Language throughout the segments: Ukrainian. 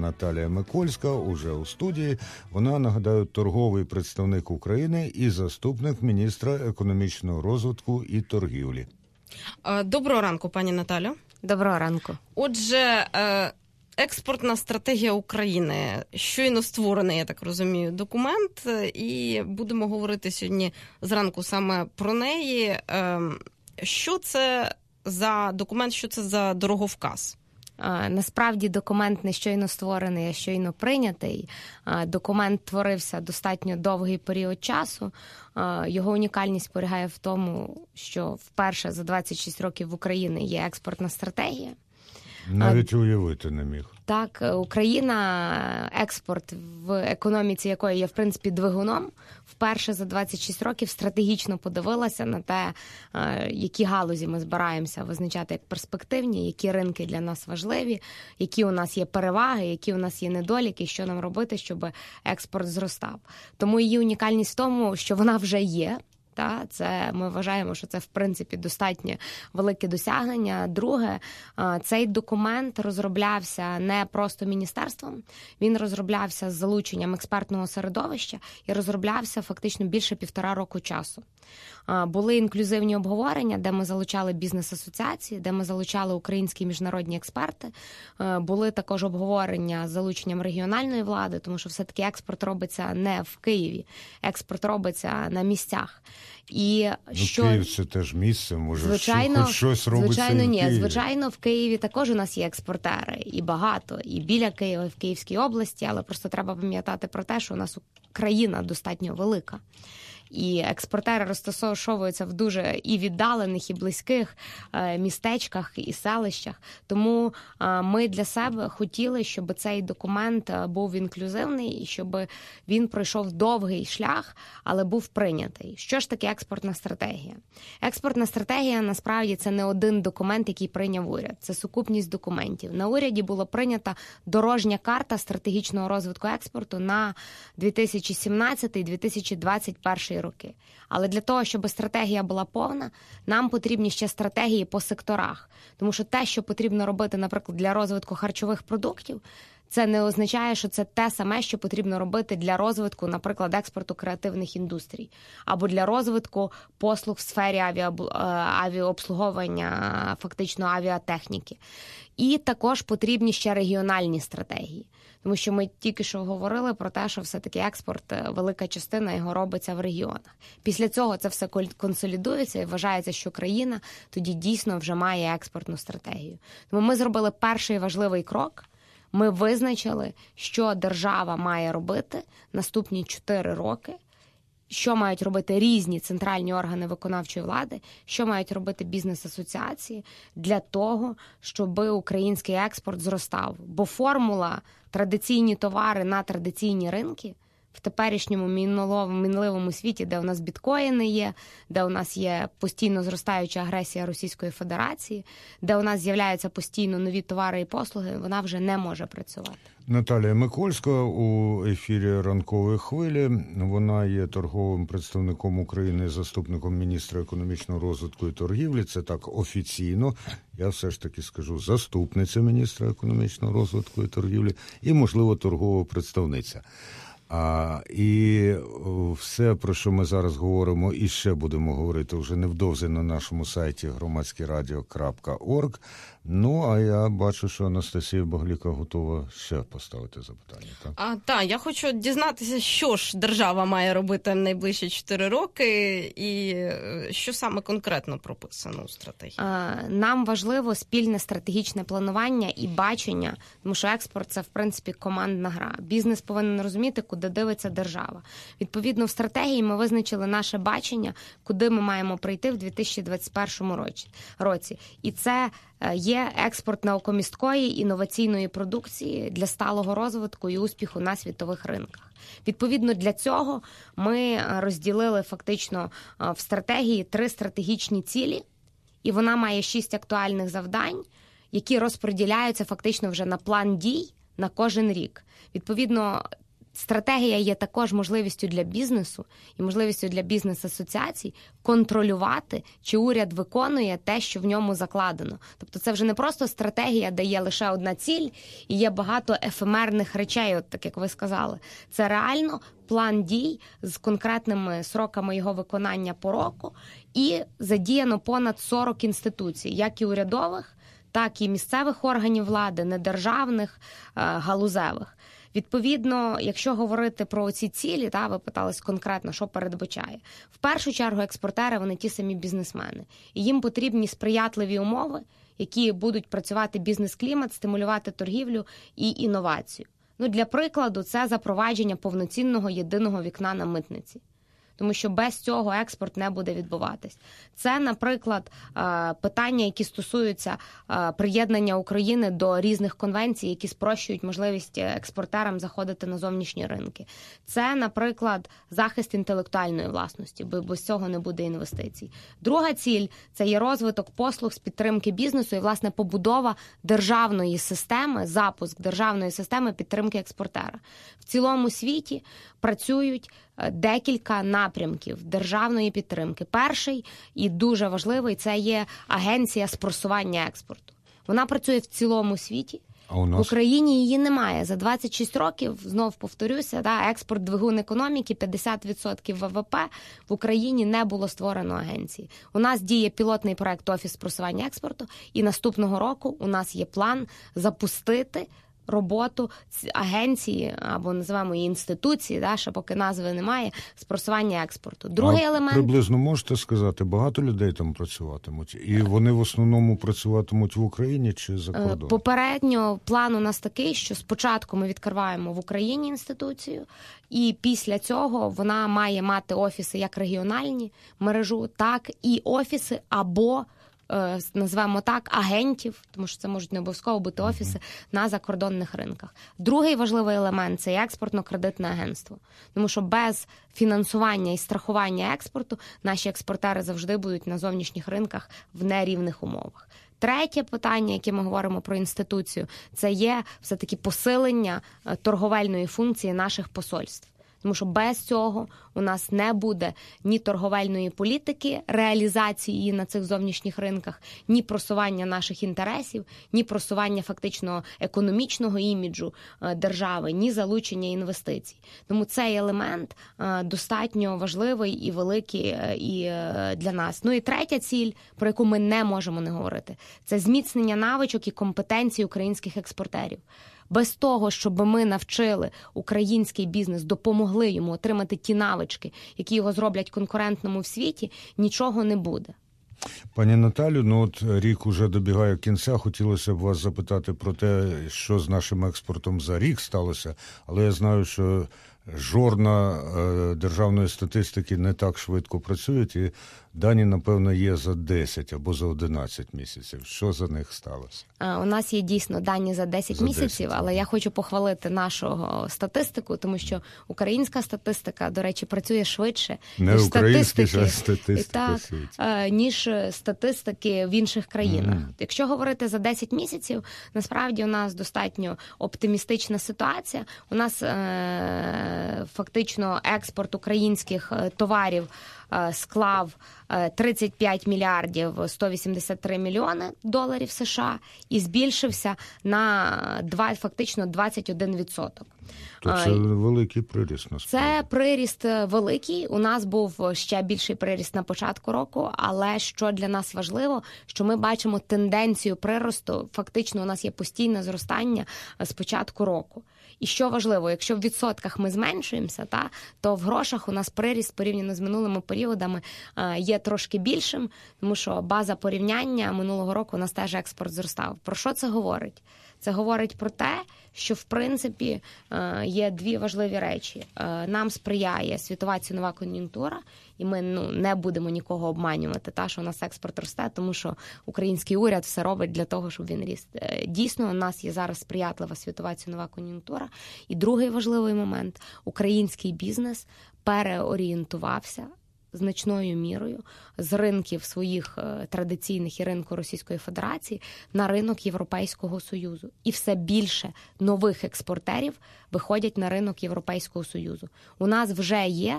Наталія Микольська уже у студії. Вона, нагадаю, торговий представник України і заступник міністра економічного розвитку і торгівлі. Доброго ранку, пані Наталю. Доброго ранку. Отже, експортна стратегія України. Щойно створений, я так розумію, документ. І будемо говорити сьогодні зранку саме про неї. Що це за документ, що це за дороговказ? Насправді документ не щойно створений, а щойно прийнятий. Документ творився достатньо довгий період часу. Його унікальність полягає в тому, що вперше за 26 років в Україні є експортна стратегія. Навіть уявити не міг. Так, Україна, експорт в економіці якої є, в принципі, двигуном, вперше за 26 років стратегічно подивилася на те, які галузі ми збираємося визначати як перспективні, які ринки для нас важливі, які у нас є переваги, які у нас є недоліки, що нам робити, щоб експорт зростав. Тому її унікальність в тому, що вона вже є. Це ми вважаємо, що це, в принципі, достатньо велике досягнення. Друге, цей документ розроблявся не просто міністерством, він розроблявся з залученням експертного середовища і розроблявся фактично більше 1,5 року часу. Були інклюзивні обговорення, де ми залучали бізнес-асоціації, де ми залучали українські міжнародні експерти. Були також обговорення з залученням регіональної влади, тому що все-таки експорт робиться не в Києві, експорт робиться на місцях. І Київ – це теж місце, може, звичайно, хоч щось робиться звичайно, і в ні. Києві. Звичайно, в Києві також у нас є експортери, і багато, і біля Києва, і в Київській області, але просто треба пам'ятати про те, що у нас країна достатньо велика. І експортери розташовуються в дуже і віддалених, і близьких містечках, і селищах. Тому ми для себе хотіли, щоб цей документ був інклюзивний, і щоб він пройшов довгий шлях, але був прийнятий. Що ж таке експортна стратегія? Експортна стратегія, насправді, це не один документ, який прийняв уряд. Це сукупність документів. На уряді була прийнята дорожня карта стратегічного розвитку експорту на 2017-2021 роки. Але для того, щоб стратегія була повна, нам потрібні ще стратегії по секторах. Тому що те, що потрібно робити, наприклад, для розвитку харчових продуктів, це не означає, що це те саме, що потрібно робити для розвитку, наприклад, експорту креативних індустрій, або для розвитку послуг в сфері авіаобслуговування, фактично авіатехніки. І також потрібні ще регіональні стратегії. Тому що ми тільки що говорили про те, що все-таки експорт, велика частина його робиться в регіонах. Після цього це все консолідується і вважається, що країна тоді дійсно вже має експортну стратегію. Тому ми зробили перший важливий крок. Ми визначили, що держава має робити наступні 4 роки, що мають робити різні центральні органи виконавчої влади, що мають робити бізнес-асоціації для того, щоб український експорт зростав. Бо формула традиційні товари на традиційні ринки в теперішньому мінливому світі, де у нас біткоїни є, де у нас є постійно зростаюча агресія Російської Федерації, де у нас з'являються постійно нові товари і послуги, вона вже не може працювати. Наталія Микольська у ефірі «Ранкової хвилі». Вона є торговим представником України, заступником міністра економічного розвитку і торгівлі. Це так офіційно. Я все ж таки скажу заступниця міністра економічного розвитку і торгівлі і, можливо, торгова представниця. І все, про що ми зараз говоримо, і ще будемо говорити вже невдовзі на нашому сайті громадськерадіо.орг. Ну, а я бачу, що Анастасія Багліка готова ще поставити запитання. Так, я хочу дізнатися, що ж держава має робити в найближчі 4 роки і що саме конкретно прописано у стратегії. Нам важливо спільне стратегічне планування і бачення, тому що експорт – це, в принципі, командна гра. Бізнес повинен розуміти, куди дивиться держава. Відповідно, в стратегії ми визначили наше бачення, куди ми маємо прийти в 2021 році. І це є експорт наукомісткої інноваційної продукції для сталого розвитку і успіху на світових ринках. Відповідно, для цього ми розділили фактично в стратегії 3 стратегічні цілі, і вона має 6 актуальних завдань, які розподіляються фактично вже на план дій на кожен рік. Відповідно, Стратегія є також можливістю для бізнесу і можливістю для бізнес-асоціацій контролювати, чи уряд виконує те, що в ньому закладено. Тобто це вже не просто стратегія, де є лише одна ціль і є багато ефемерних речей, от так як ви сказали. Це реально план дій з конкретними сроками його виконання по року, і задіяно понад 40 інституцій, як і урядових, так і місцевих органів влади, недержавних, галузевих. Відповідно, якщо говорити про ці цілі, ви питались конкретно, що передбачає. В першу чергу експортери, вони ті самі бізнесмени. І їм потрібні сприятливі умови, які будуть працювати бізнес-клімат, стимулювати торгівлю і інновацію. Для прикладу, це запровадження повноцінного єдиного вікна на митниці. Тому що без цього експорт не буде відбуватись. Це, наприклад, питання, які стосуються приєднання України до різних конвенцій, які спрощують можливість експортерам заходити на зовнішні ринки. Це, наприклад, захист інтелектуальної власності, бо без цього не буде інвестицій. Друга ціль – це є розвиток послуг з підтримки бізнесу і, власне, побудова державної системи, запуск державної системи підтримки експортера. В цілому світі працюють декілька напрямків державної підтримки. Перший і дуже важливий – це є агенція з просування експорту. Вона працює в цілому світі. А у нас? В Україні її немає. За 26 років, знов повторюся, експорт – двигун економіки, 50% ВВП. В Україні не було створено агенції. У нас діє пілотний проект «Офіс просування експорту», і наступного року у нас є план запустити роботу агенції, або називаємо її інституції, ще поки назви немає, з просування експорту. Другий елемент... Приблизно можете сказати, багато людей там працюватимуть? І вони в основному працюватимуть в Україні чи за кордоном? Попередньо план у нас такий, що спочатку ми відкриваємо в Україні інституцію, і після цього вона має мати офіси як регіональні мережу, так і офіси або назвемо так, агентів, тому що це можуть не обов'язково бути офіси, на закордонних ринках. Другий важливий елемент – це експортно-кредитне агентство. Тому що без фінансування і страхування експорту наші експортери завжди будуть на зовнішніх ринках в нерівних умовах. Третє питання, яке ми говоримо про інституцію, це є все-таки посилення торговельної функції наших посольств. Тому що без цього у нас не буде ні торговельної політики, реалізації її на цих зовнішніх ринках, ні просування наших інтересів, ні просування фактично економічного іміджу держави, ні залучення інвестицій. Тому цей елемент достатньо важливий і великий і для нас. І третя ціль, про яку ми не можемо не говорити, це зміцнення навичок і компетенцій українських експортерів. Без того, щоб ми навчили український бізнес, допомогли йому отримати ті навички, які його зроблять конкурентним у світі, нічого не буде. Пані Наталю, рік уже добігає кінця. Хотілося б вас запитати про те, що з нашим експортом за рік сталося. Але я знаю, що жорна державної статистики не так швидко працюють, і дані, напевно, є за 10 або за 11 місяців. Що за них сталося? У нас є дійсно дані за 10 місяців, але я хочу похвалити нашу статистику, тому що українська статистика, до речі, працює швидше, ніж статистики в інших країнах. Якщо говорити за 10 місяців, насправді у нас достатньо оптимістична ситуація. У нас фактично експорт українських товарів склав 35 мільярдів 183 мільйони доларів США і збільшився на фактично 21%. То це великий приріст, насправді. Це приріст великий. У нас був ще більший приріст на початку року, але що для нас важливо, що ми бачимо тенденцію приросту. Фактично у нас є постійне зростання з початку року. І що важливо, якщо в відсотках ми зменшуємося, то в грошах у нас приріст порівняно з минулими періодами є трошки більшим, тому що база порівняння минулого року у нас теж експорт зростав. Про що це говорить? Це говорить про те, що, в принципі, є дві важливі речі. Нам сприяє світова цінова кон'юнктура, і ми не будемо нікого обманювати, що у нас експорт росте, тому що український уряд все робить для того, щоб він ріс. Дійсно, у нас є зараз сприятлива світова цінова кон'юнктура. І другий важливий момент – український бізнес переорієнтувався значною мірою з ринків своїх традиційних і ринку Російської Федерації на ринок Європейського Союзу. І все більше нових експортерів виходять на ринок Європейського Союзу. У нас вже є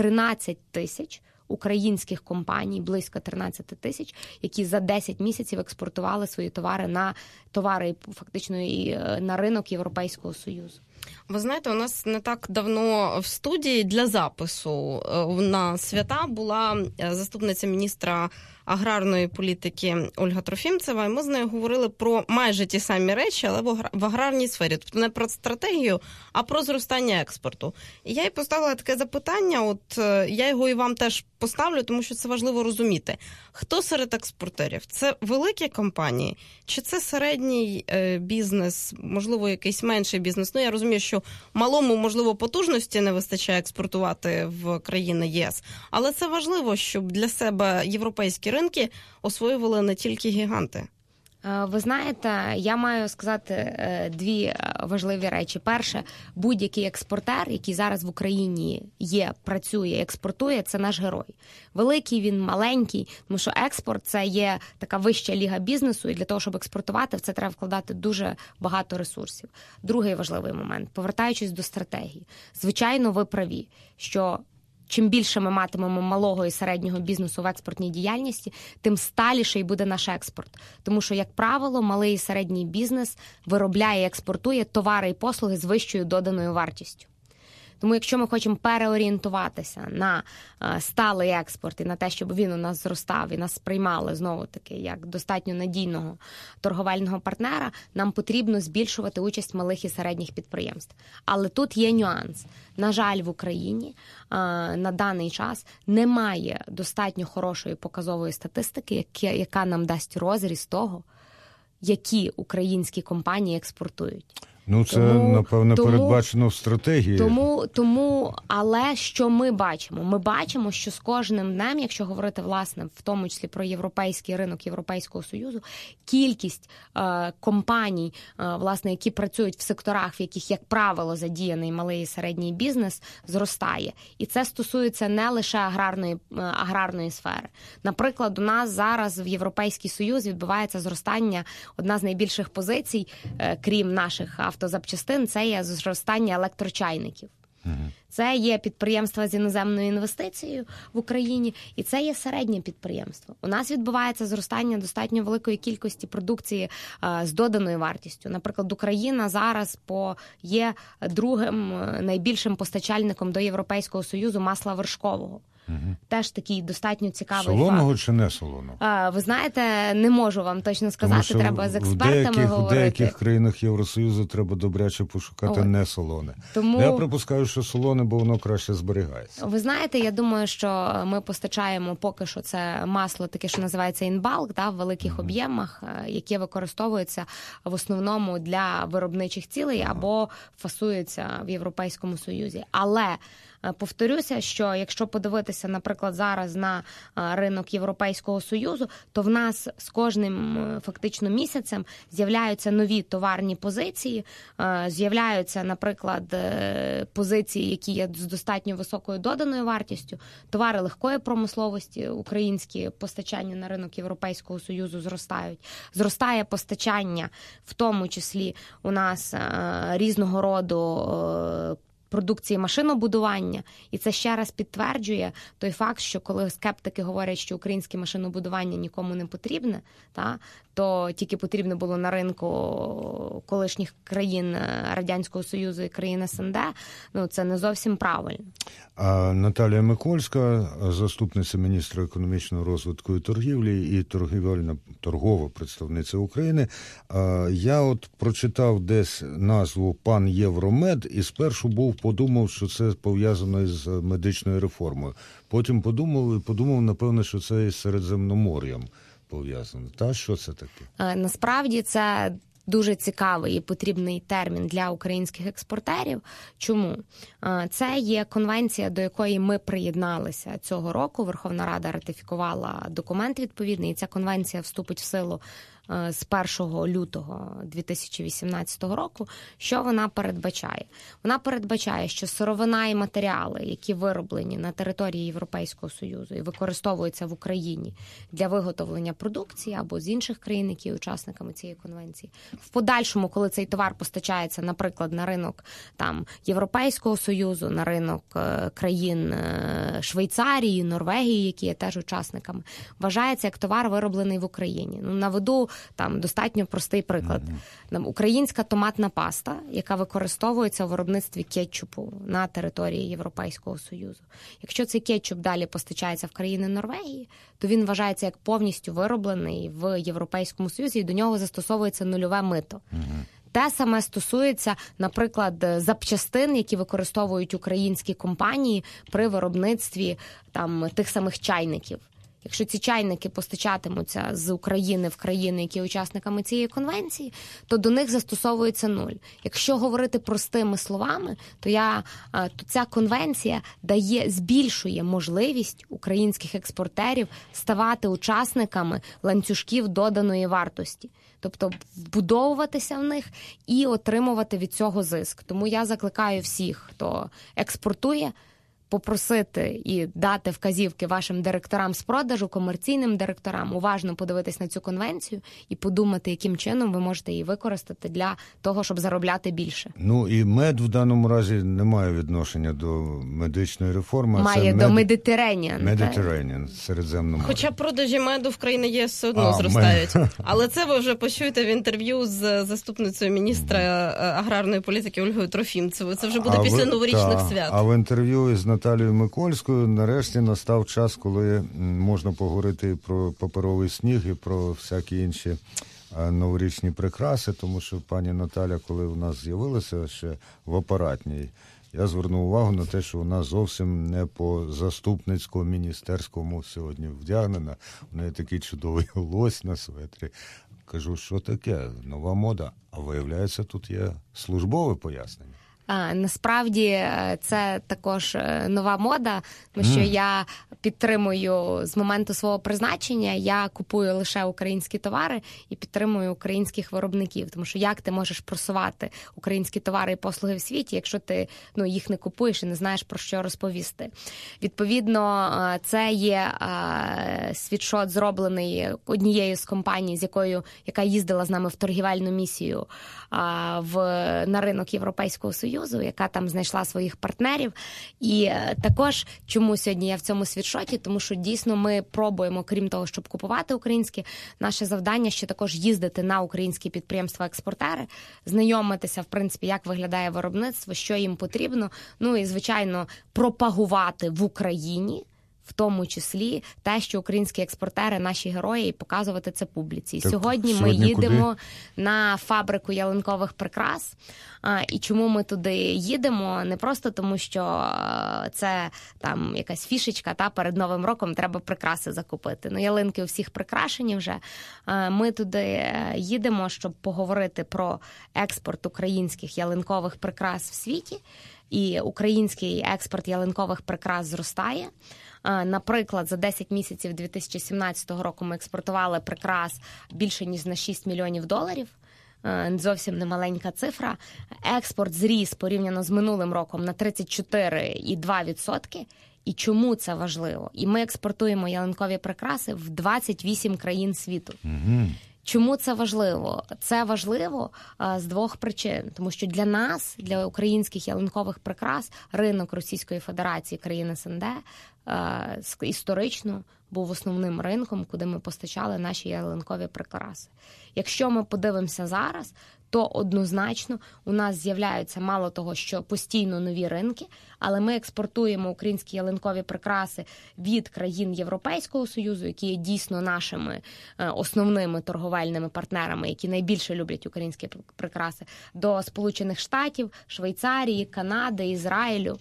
13 тисяч українських компаній, близько 13 тисяч, які за 10 місяців експортували свої товари фактично і на ринок Європейського Союзу. Ви знаєте, у нас не так давно в студії для запису на свята була заступниця міністра аграрної політики Ольга Трофімцева, і ми з нею говорили про майже ті самі речі, але в аграрній сфері. Тобто не про стратегію, а про зростання експорту. І я їй поставила таке запитання, я його і вам теж поставлю, тому що це важливо розуміти. Хто серед експортерів? Це великі компанії? Чи це середній бізнес, можливо, якийсь менший бізнес? Я розумію, що малому, можливо, потужності не вистачає експортувати в країни ЄС, але це важливо, щоб для себе європейські ринки освоювали не тільки гіганти. Ви знаєте, я маю сказати дві важливі речі. Перше, будь-який експортер, який зараз в Україні є, працює, експортує, це наш герой. Великий він, маленький, тому що експорт – це є така вища ліга бізнесу, і для того, щоб експортувати, в це треба вкладати дуже багато ресурсів. Другий важливий момент, повертаючись до стратегії. Звичайно, ви праві, що чим більше ми матимемо малого і середнього бізнесу в експортній діяльності, тим сталіший буде наш експорт. Тому що, як правило, малий і середній бізнес виробляє і експортує товари і послуги з вищою доданою вартістю. Тому якщо ми хочемо переорієнтуватися на сталий експорт і на те, щоб він у нас зростав і нас сприймали, знову-таки, як достатньо надійного торговельного партнера, нам потрібно збільшувати участь малих і середніх підприємств. Але тут є нюанс. На жаль, в Україні на даний час немає достатньо хорошої показової статистики, яка нам дасть розріз того, які українські компанії експортують. Це, напевне, передбачено в стратегії. Але що ми бачимо? Ми бачимо, що з кожним днем, якщо говорити, власне, в тому числі про європейський ринок Європейського Союзу, кількість компаній, власне, які працюють в секторах, в яких, як правило, задіяний малий і середній бізнес, зростає. І це стосується не лише аграрної сфери. Наприклад, у нас зараз в Європейський Союз відбувається зростання, одна з найбільших позицій, крім наших автозапчастин, це є зростання електрочайників. Це є підприємства з іноземною інвестицією в Україні, і це є середнє підприємство. У нас відбувається зростання достатньо великої кількості продукції з доданою вартістю. Наприклад, Україна зараз є другим найбільшим постачальником до Європейського Союзу масла вершкового. Теж такий достатньо цікавий солоного факт. Чи не солоного? Ви знаєте, не можу вам точно сказати, треба з експертами говорити. В деяких країнах Євросоюзу треба добряче пошукати не солоне. Тому... Я припускаю, що солоне, бо воно краще зберігається. Ви знаєте, я думаю, що ми постачаємо поки що це масло таке, що називається інбалк, в великих об'ємах, яке використовується в основному для виробничих цілей або фасується в Європейському Союзі. Але повторюся, що якщо подивитися, наприклад, зараз на ринок Європейського Союзу, то в нас з кожним фактично місяцем з'являються нові товарні позиції, з'являються, наприклад, позиції, які є з достатньо високою доданою вартістю, товари легкої промисловості, українські постачання на ринок Європейського Союзу зростають. Зростає постачання, в тому числі у нас різного роду продукції машинобудування, і це ще раз підтверджує той факт, що коли скептики говорять, що українське машинобудування нікому не потрібне, то тільки потрібно було на ринку колишніх країн Радянського Союзу і країн СНД, це не зовсім правильно. А Наталія Микольська, заступниця міністра економічного розвитку і торгівлі і торгова представниця України, я подумав десь назву «Пан Євромед» і спершу подумав, що це пов'язано із медичною реформою. Потім подумав, напевно, що це із Середземномор'ям пов'язано. Що це таке? Насправді це дуже цікавий і потрібний термін для українських експортерів. Чому? Це є конвенція, до якої ми приєдналися цього року. Верховна Рада ратифікувала документ відповідний, і ця конвенція вступить в силу з 1 лютого 2018 року. Що вона передбачає? Вона передбачає, що сировина і матеріали, які вироблені на території Європейського Союзу і використовуються в Україні для виготовлення продукції або з інших країн, які є учасниками цієї конвенції, в подальшому, коли цей товар постачається, наприклад, на ринок там Європейського Союзу, на ринок країн Швейцарії, Норвегії, які є теж учасниками, вважається як товар, вироблений в Україні. Ну, наведу там достатньо простий приклад. Українська томатна паста, яка використовується у виробництві кетчупу на території Європейського Союзу. Якщо цей кетчуп далі постачається в країни Норвегії, то він вважається як повністю вироблений в Європейському Союзі і до нього застосовується нульове мито. Те саме стосується, наприклад, запчастин, які використовують українські компанії при виробництві там тих самих чайників. Якщо ці чайники постачатимуться з України в країни, які є учасниками цієї конвенції, то до них застосовується нуль. Якщо говорити простими словами, то ця конвенція збільшує можливість українських експортерів ставати учасниками ланцюжків доданої вартості. Тобто вбудовуватися в них і отримувати від цього зиск. Тому я закликаю всіх, хто експортує, попросити і дати вказівки вашим директорам з продажу, комерційним директорам, уважно подивитись на цю конвенцію і подумати, яким чином ви можете її використати для того, щоб заробляти більше. Ну і мед в даному разі не має відношення до медичної реформи. Має до Медитереніан. Медитереніан, Середземне море. Хоча продажі меду в країні ЄС все одно зростають. Але це ви вже почуєте в інтерв'ю з заступницею міністра аграрної політики Ольгою Трофімцевою. Це вже буде після новорічних свят. А в інтерв'ю з Наталією Микольською нарешті настав час, коли можна поговорити про паперовий сніг і про всякі інші новорічні прикраси, тому що пані Наталя, коли у нас з'явилася ще в апаратній, я звернув увагу на те, що вона зовсім не по заступницько-міністерському сьогодні вдягнена. У неї такий чудовий лось на светрі. Кажу, що таке? Нова мода. А виявляється, тут є службове пояснення. Насправді це також нова мода, тому що я підтримую з моменту свого призначення, я купую лише українські товари і підтримую українських виробників. Тому що як ти можеш просувати українські товари і послуги в світі, якщо ти їх не купуєш і не знаєш, про що розповісти. Відповідно, це є світшот, зроблений однією з компаній, яка їздила з нами в торгівельну місію на ринок Європейського Союзу, яка там знайшла своїх партнерів. І також, чому сьогодні я в цьому світшоті, тому що дійсно ми пробуємо, крім того, щоб купувати українське, наше завдання ще також їздити на українські підприємства-експортери, знайомитися, в принципі, як виглядає виробництво, що їм потрібно, і, звичайно, пропагувати в Україні, в тому числі те, що українські експортери, наші герої, і показувати це публіці. Так, сьогодні ми їдемо на фабрику ялинкових прикрас. І чому ми туди їдемо? Не просто тому, що це там якась фішечка, перед Новим роком треба прикраси закупити. Ялинки у всіх прикрашені вже. Ми туди їдемо, щоб поговорити про експорт українських ялинкових прикрас в світі. І український експорт ялинкових прикрас зростає. Наприклад, за 10 місяців 2017 року ми експортували прикрас більше, ніж на $6 мільйонів. Зовсім немаленька цифра. Експорт зріс порівняно з минулим роком на 34,2%. І чому це важливо? І ми експортуємо ялинкові прикраси в 28 країн світу. Чому це важливо? Це важливо з двох причин. Тому що для нас, для українських ялинкових прикрас, ринок Російської Федерації, країн СНД, історично був основним ринком, куди ми постачали наші ялинкові прикраси. Якщо ми подивимося зараз, то однозначно у нас з'являються мало того, що постійно нові ринки, але ми експортуємо українські ялинкові прикраси від країн Європейського Союзу, які є дійсно нашими основними торговельними партнерами, які найбільше люблять українські прикраси, до Сполучених Штатів, Швейцарії, Канади, Ізраїлю.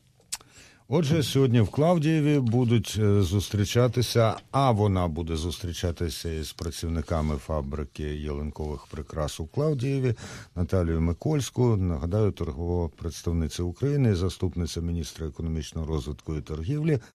Отже, сьогодні в Клавдієві будуть зустрічатися, а вона буде зустрічатися із працівниками фабрики ялинкових прикрас у Клавдієві, Наталією Микольською, нагадаю, торгова представниця України, заступниця міністра економічного розвитку і торгівлі.